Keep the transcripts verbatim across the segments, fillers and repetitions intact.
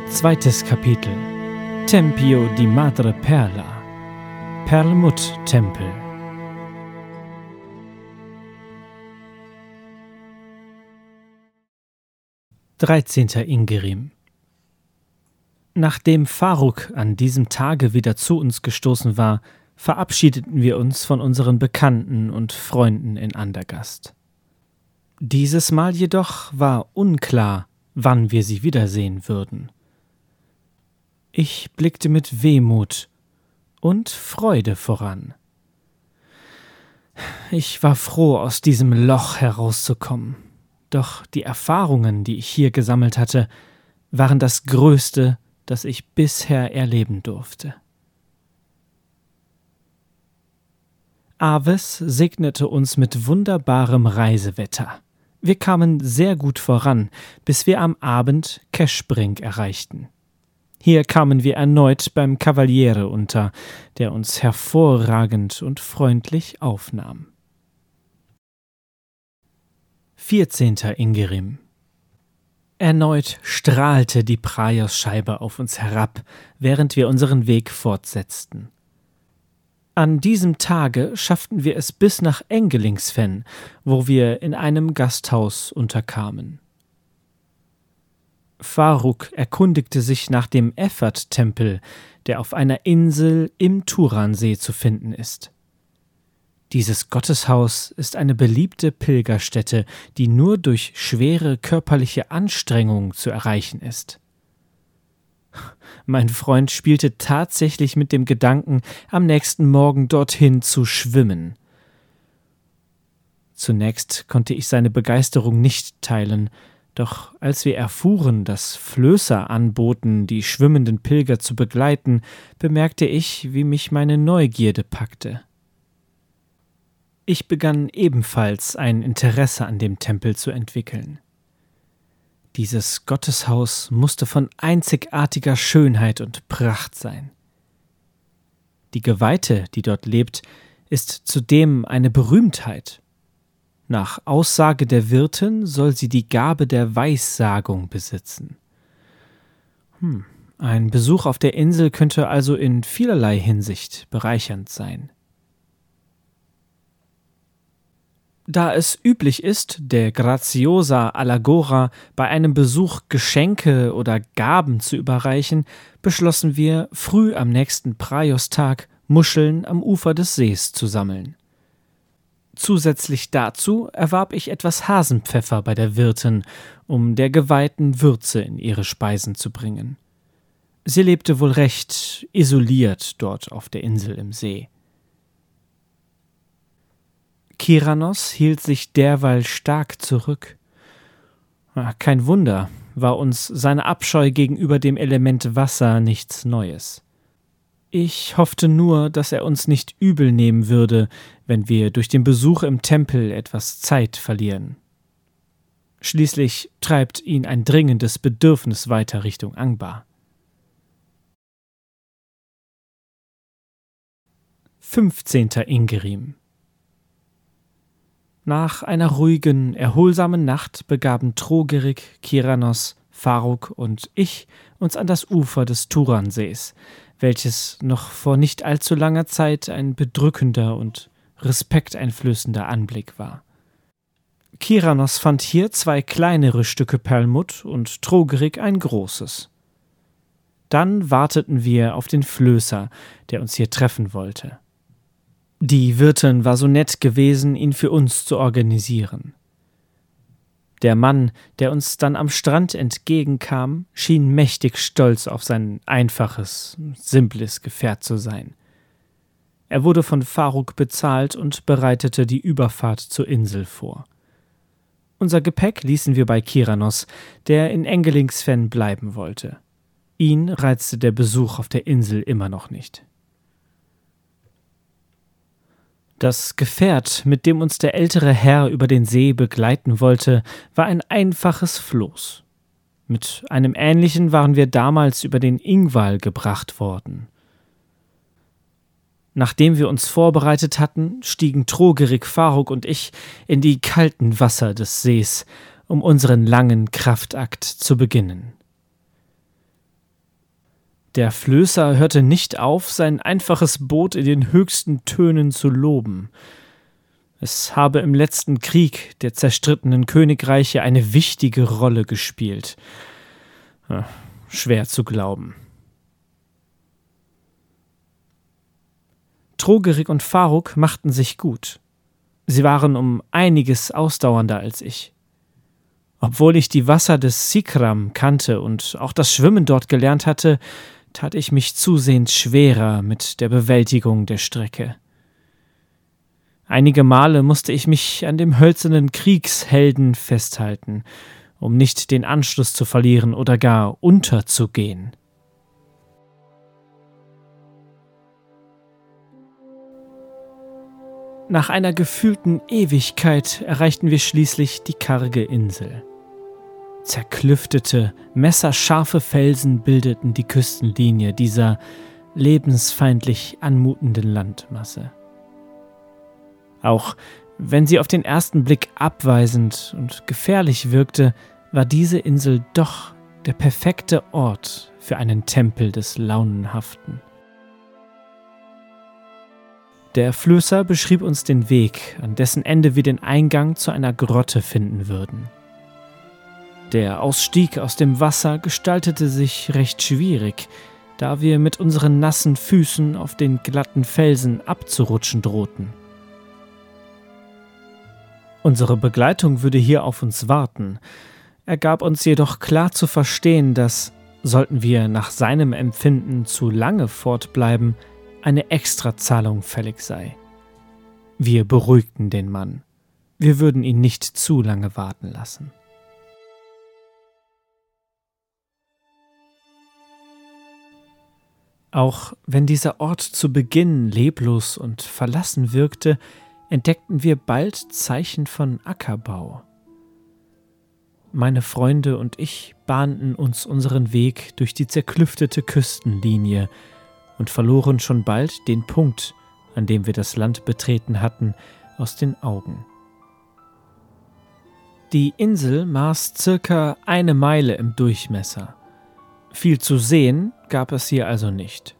Zweites Kapitel. Tempio di Madre Perla. Perlmutt-Tempel. dreizehnter Ingerim. Nachdem Faruk an diesem Tage wieder zu uns gestoßen war, verabschiedeten wir uns von unseren Bekannten und Freunden in Andergast. Dieses Mal jedoch war unklar, wann wir sie wiedersehen würden. Ich blickte mit Wehmut und Freude voran. Ich war froh, aus diesem Loch herauszukommen, doch die Erfahrungen, die ich hier gesammelt hatte, waren das Größte, das ich bisher erleben durfte. Aves segnete uns mit wunderbarem Reisewetter. Wir kamen sehr gut voran, bis wir am Abend Keschbrink erreichten. Hier kamen wir erneut beim Cavaliere unter, der uns hervorragend und freundlich aufnahm. vierzehnter Ingerim. Erneut strahlte die Praios-Scheibe auf uns herab, während wir unseren Weg fortsetzten. An diesem Tage schafften wir es bis nach Engelingsfenn, wo wir in einem Gasthaus unterkamen. Faruk erkundigte sich nach dem Effert-Tempel, der auf einer Insel im Turansee zu finden ist. Dieses Gotteshaus ist eine beliebte Pilgerstätte, die nur durch schwere körperliche Anstrengung zu erreichen ist. Mein Freund spielte tatsächlich mit dem Gedanken, am nächsten Morgen dorthin zu schwimmen. Zunächst konnte ich seine Begeisterung nicht teilen, doch als wir erfuhren, dass Flößer anboten, die schwimmenden Pilger zu begleiten, bemerkte ich, wie mich meine Neugierde packte. Ich begann ebenfalls ein Interesse an dem Tempel zu entwickeln. Dieses Gotteshaus musste von einzigartiger Schönheit und Pracht sein. Die Geweihte, die dort lebt, ist zudem eine Berühmtheit. Nach Aussage der Wirtin soll sie die Gabe der Weissagung besitzen. Hm, ein Besuch auf der Insel könnte also in vielerlei Hinsicht bereichernd sein. Da es üblich ist, der Graziosa Alagora bei einem Besuch Geschenke oder Gaben zu überreichen, beschlossen wir, früh am nächsten Praios-Tag Muscheln am Ufer des Sees zu sammeln. Zusätzlich dazu erwarb ich etwas Hasenpfeffer bei der Wirtin, um der Geweihten Würze in ihre Speisen zu bringen. Sie lebte wohl recht isoliert dort auf der Insel im See. Kiranos hielt sich derweil stark zurück. Kein Wunder, war uns seine Abscheu gegenüber dem Element Wasser nichts Neues. Ich hoffte nur, dass er uns nicht übel nehmen würde, wenn wir durch den Besuch im Tempel etwas Zeit verlieren. Schließlich treibt ihn ein dringendes Bedürfnis weiter Richtung Angbar. fünfzehnter Ingerim. Nach einer ruhigen, erholsamen Nacht begaben Trogerik, Kiranos, Faruk und ich uns an das Ufer des Turansees, welches noch vor nicht allzu langer Zeit ein bedrückender und respekteinflößender Anblick war. Kiranos fand hier zwei kleinere Stücke Perlmutt und Trogerik ein großes. Dann warteten wir auf den Flößer, der uns hier treffen wollte. Die Wirtin war so nett gewesen, ihn für uns zu organisieren. Der Mann, der uns dann am Strand entgegenkam, schien mächtig stolz auf sein einfaches, simples Gefährt zu sein. Er wurde von Faruk bezahlt und bereitete die Überfahrt zur Insel vor. Unser Gepäck ließen wir bei Kiranos, der in Engelingsfenn bleiben wollte. Ihn reizte der Besuch auf der Insel immer noch nicht. Das Gefährt, mit dem uns der ältere Herr über den See begleiten wollte, war ein einfaches Floß. Mit einem ähnlichen waren wir damals über den Ingwal gebracht worden. Nachdem wir uns vorbereitet hatten, stiegen Trogerik, Faruk und ich in die kalten Wasser des Sees, um unseren langen Kraftakt zu beginnen. Der Flößer hörte nicht auf, sein einfaches Boot in den höchsten Tönen zu loben. Es habe im letzten Krieg der zerstrittenen Königreiche eine wichtige Rolle gespielt. Schwer zu glauben. Trogerik und Faruk machten sich gut. Sie waren um einiges ausdauernder als ich. Obwohl ich die Wasser des Sikram kannte und auch das Schwimmen dort gelernt hatte, tat ich mich zusehends schwerer mit der Bewältigung der Strecke. Einige Male musste ich mich an dem hölzernen Kriegshelden festhalten, um nicht den Anschluss zu verlieren oder gar unterzugehen. Nach einer gefühlten Ewigkeit erreichten wir schließlich die karge Insel. Zerklüftete, messerscharfe Felsen bildeten die Küstenlinie dieser lebensfeindlich anmutenden Landmasse. Auch wenn sie auf den ersten Blick abweisend und gefährlich wirkte, war diese Insel doch der perfekte Ort für einen Tempel des Launenhaften. Der Flößer beschrieb uns den Weg, an dessen Ende wir den Eingang zu einer Grotte finden würden. Der Ausstieg aus dem Wasser gestaltete sich recht schwierig, da wir mit unseren nassen Füßen auf den glatten Felsen abzurutschen drohten. Unsere Begleitung würde hier auf uns warten. Er gab uns jedoch klar zu verstehen, dass, sollten wir nach seinem Empfinden zu lange fortbleiben, eine Extrazahlung fällig sei. Wir beruhigten den Mann. Wir würden ihn nicht zu lange warten lassen. Auch wenn dieser Ort zu Beginn leblos und verlassen wirkte, entdeckten wir bald Zeichen von Ackerbau. Meine Freunde und ich bahnten uns unseren Weg durch die zerklüftete Küstenlinie und verloren schon bald den Punkt, an dem wir das Land betreten hatten, aus den Augen. Die Insel maß circa eine Meile im Durchmesser. Viel zu sehen gab es hier also nicht.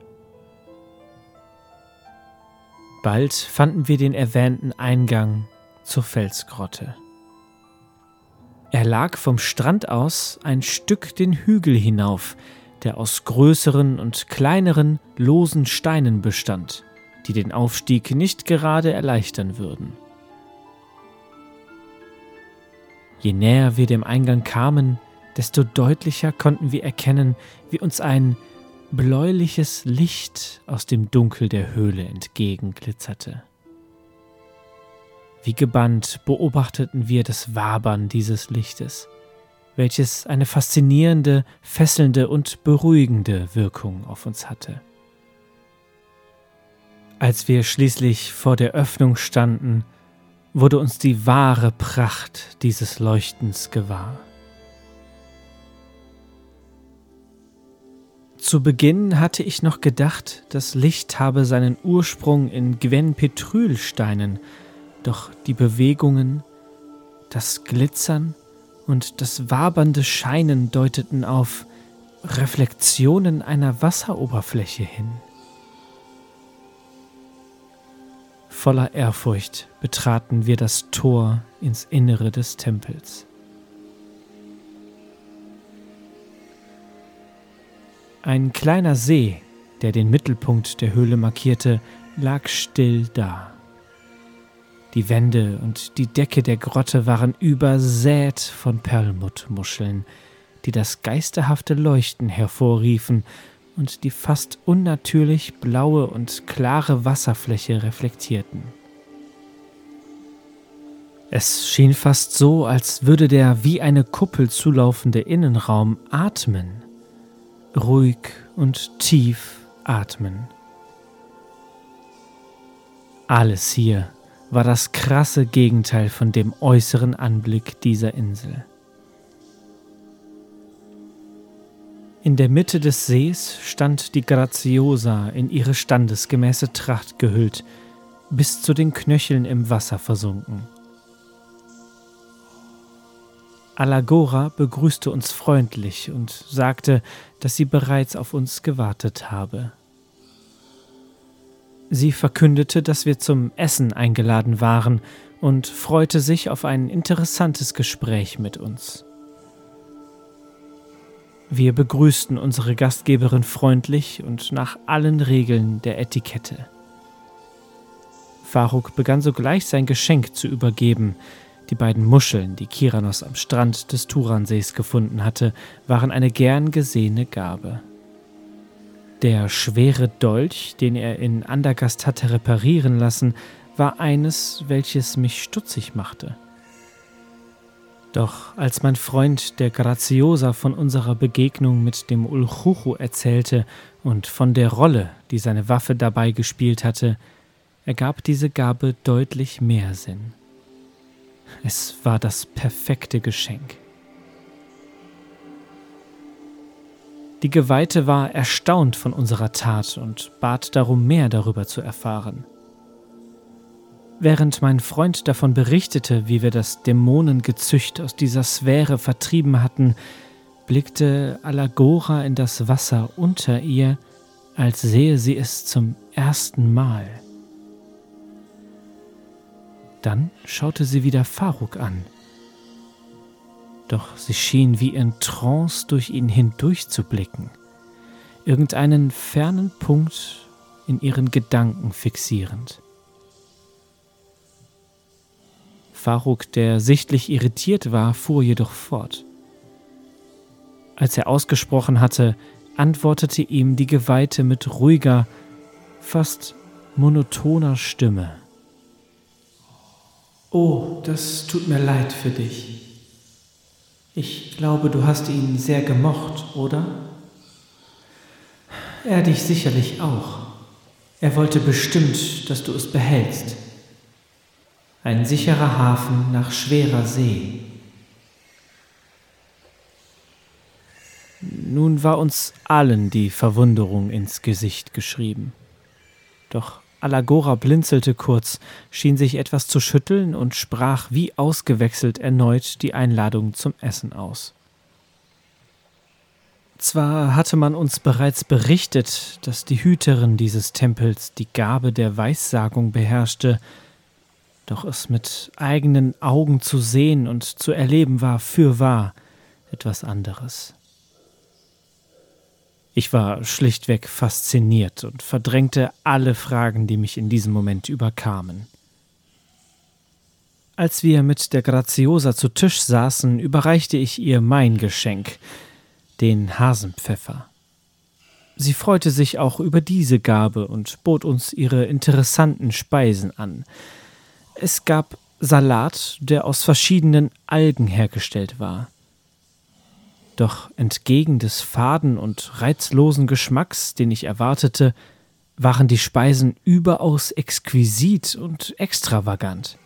Bald fanden wir den erwähnten Eingang zur Felsgrotte. Er lag vom Strand aus ein Stück den Hügel hinauf, der aus größeren und kleineren, losen Steinen bestand, die den Aufstieg nicht gerade erleichtern würden. Je näher wir dem Eingang kamen, desto deutlicher konnten wir erkennen, wie uns ein bläuliches Licht aus dem Dunkel der Höhle entgegenglitzerte. Wie gebannt beobachteten wir das Wabern dieses Lichtes, welches eine faszinierende, fesselnde und beruhigende Wirkung auf uns hatte. Als wir schließlich vor der Öffnung standen, wurde uns die wahre Pracht dieses Leuchtens gewahr. Zu Beginn hatte ich noch gedacht, das Licht habe seinen Ursprung in Gwenpetrylsteinen, doch die Bewegungen, das Glitzern und das wabernde Scheinen deuteten auf Reflexionen einer Wasseroberfläche hin. Voller Ehrfurcht betraten wir das Tor ins Innere des Tempels. Ein kleiner See, der den Mittelpunkt der Höhle markierte, lag still da. Die Wände und die Decke der Grotte waren übersät von Perlmuttmuscheln, die das geisterhafte Leuchten hervorriefen und die fast unnatürlich blaue und klare Wasserfläche reflektierten. Es schien fast so, als würde der wie eine Kuppel zulaufende Innenraum atmen, ruhig und tief atmen. Alles hier war das krasse Gegenteil von dem äußeren Anblick dieser Insel. In der Mitte des Sees stand die Graziosa in ihre standesgemäße Tracht gehüllt, bis zu den Knöcheln im Wasser versunken. Alagora begrüßte uns freundlich und sagte, dass sie bereits auf uns gewartet habe. Sie verkündete, dass wir zum Essen eingeladen waren und freute sich auf ein interessantes Gespräch mit uns. Wir begrüßten unsere Gastgeberin freundlich und nach allen Regeln der Etikette. Faruk begann sogleich sein Geschenk zu übergeben. Die beiden Muscheln, die Kiranos am Strand des Turansees gefunden hatte, waren eine gern gesehene Gabe. Der schwere Dolch, den er in Andergast hatte reparieren lassen, war eines, welches mich stutzig machte. Doch als mein Freund der Graziosa von unserer Begegnung mit dem Ulchuchu erzählte und von der Rolle, die seine Waffe dabei gespielt hatte, ergab diese Gabe deutlich mehr Sinn. Es war das perfekte Geschenk. Die Geweihte war erstaunt von unserer Tat und bat darum, mehr darüber zu erfahren. Während mein Freund davon berichtete, wie wir das Dämonengezücht aus dieser Sphäre vertrieben hatten, blickte Alagora in das Wasser unter ihr, als sehe sie es zum ersten Mal. Dann schaute sie wieder Faruk an. Doch sie schien wie in Trance durch ihn hindurchzublicken, irgendeinen fernen Punkt in ihren Gedanken fixierend. Faruk, der sichtlich irritiert war, fuhr jedoch fort. Als er ausgesprochen hatte, antwortete ihm die Geweihte mit ruhiger, fast monotoner Stimme. »Oh, das tut mir leid für dich. Ich glaube, du hast ihn sehr gemocht, oder? Er dich sicherlich auch. Er wollte bestimmt, dass du es behältst. Ein sicherer Hafen nach schwerer See.« Nun war uns allen die Verwunderung ins Gesicht geschrieben. Doch Alagora blinzelte kurz, schien sich etwas zu schütteln und sprach wie ausgewechselt erneut die Einladung zum Essen aus. Zwar hatte man uns bereits berichtet, dass die Hüterin dieses Tempels die Gabe der Weissagung beherrschte, doch es mit eigenen Augen zu sehen und zu erleben war fürwahr etwas anderes. Ich war schlichtweg fasziniert und verdrängte alle Fragen, die mich in diesem Moment überkamen. Als wir mit der Graziosa zu Tisch saßen, überreichte ich ihr mein Geschenk, den Hasenpfeffer. Sie freute sich auch über diese Gabe und bot uns ihre interessanten Speisen an. Es gab Salat, der aus verschiedenen Algen hergestellt war. Doch entgegen des faden und reizlosen Geschmacks, den ich erwartete, waren die Speisen überaus exquisit und extravagant.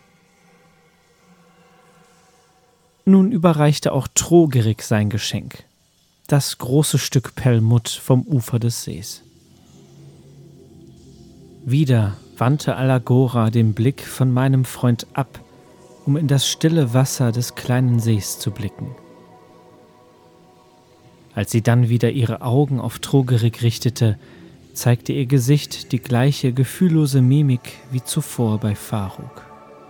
Nun überreichte auch Trogerik sein Geschenk, das große Stück Perlmutt vom Ufer des Sees. Wieder wandte Alagora den Blick von meinem Freund ab, um in das stille Wasser des kleinen Sees zu blicken. Als sie dann wieder ihre Augen auf Trogerik richtete, zeigte ihr Gesicht die gleiche gefühllose Mimik wie zuvor bei Faruk.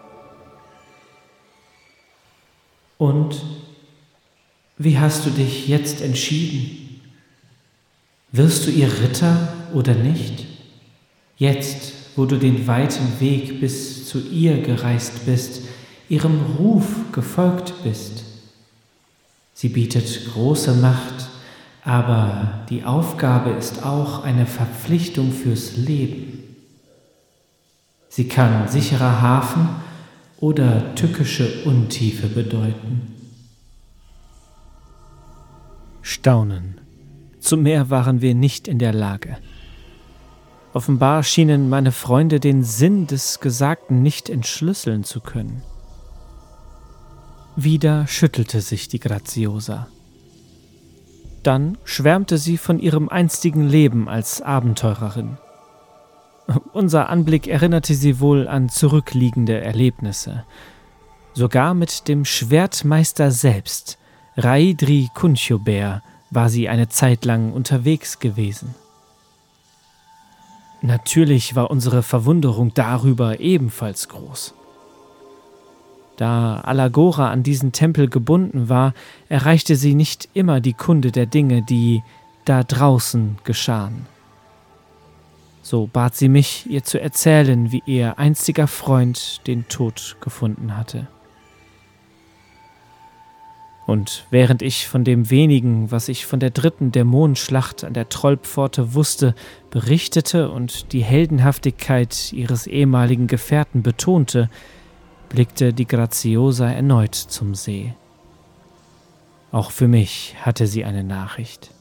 »Und wie hast du dich jetzt entschieden? Wirst du ihr Ritter oder nicht? Jetzt, wo du den weiten Weg bis zu ihr gereist bist, ihrem Ruf gefolgt bist. Sie bietet große Macht, aber die Aufgabe ist auch eine Verpflichtung fürs Leben. Sie kann sicherer Hafen oder tückische Untiefe bedeuten.« Staunen. Zu mehr waren wir nicht in der Lage. Offenbar schienen meine Freunde den Sinn des Gesagten nicht entschlüsseln zu können. Wieder schüttelte sich die Graziosa. Dann schwärmte sie von ihrem einstigen Leben als Abenteurerin. Unser Anblick erinnerte sie wohl an zurückliegende Erlebnisse. Sogar mit dem Schwertmeister selbst, Raidri Kunchober, war sie eine Zeit lang unterwegs gewesen. Natürlich war unsere Verwunderung darüber ebenfalls groß. Da Alagora an diesen Tempel gebunden war, erreichte sie nicht immer die Kunde der Dinge, die da draußen geschahen. So bat sie mich, ihr zu erzählen, wie ihr einziger Freund den Tod gefunden hatte. Und während ich von dem wenigen, was ich von der dritten Dämonenschlacht an der Trollpforte wusste, berichtete und die Heldenhaftigkeit ihres ehemaligen Gefährten betonte, blickte die Graziosa erneut zum See. Auch für mich hatte sie eine Nachricht.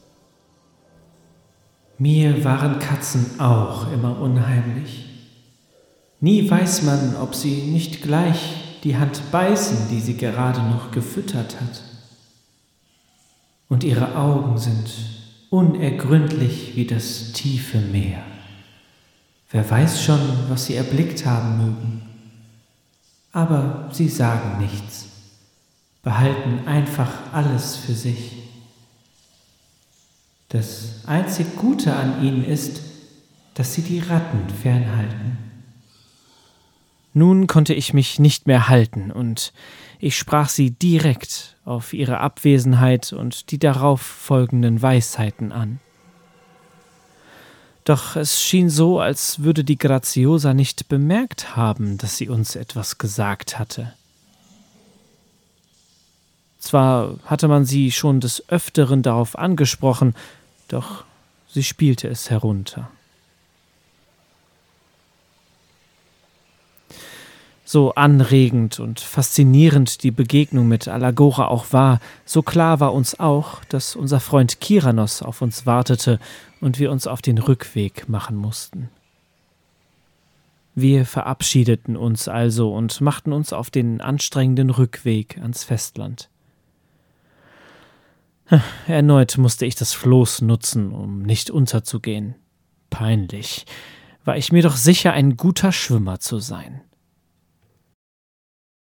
Mir waren Katzen auch immer unheimlich. Nie weiß man, ob sie nicht gleich die Hand beißen, die sie gerade noch gefüttert hat. Und ihre Augen sind unergründlich wie das tiefe Meer. Wer weiß schon, was sie erblickt haben mögen. Aber sie sagen nichts, behalten einfach alles für sich. Das einzig Gute an ihnen ist, dass sie die Ratten fernhalten. Nun konnte ich mich nicht mehr halten und ich sprach sie direkt auf ihre Abwesenheit und die darauf folgenden Weisheiten an. Doch es schien so, als würde die Graziosa nicht bemerkt haben, dass sie uns etwas gesagt hatte. Zwar hatte man sie schon des Öfteren darauf angesprochen, doch sie spielte es herunter. So anregend und faszinierend die Begegnung mit Alagora auch war, so klar war uns auch, dass unser Freund Kiranos auf uns wartete und wir uns auf den Rückweg machen mussten. Wir verabschiedeten uns also und machten uns auf den anstrengenden Rückweg ans Festland. Erneut musste ich das Floß nutzen, um nicht unterzugehen. Peinlich, war ich mir doch sicher, ein guter Schwimmer zu sein.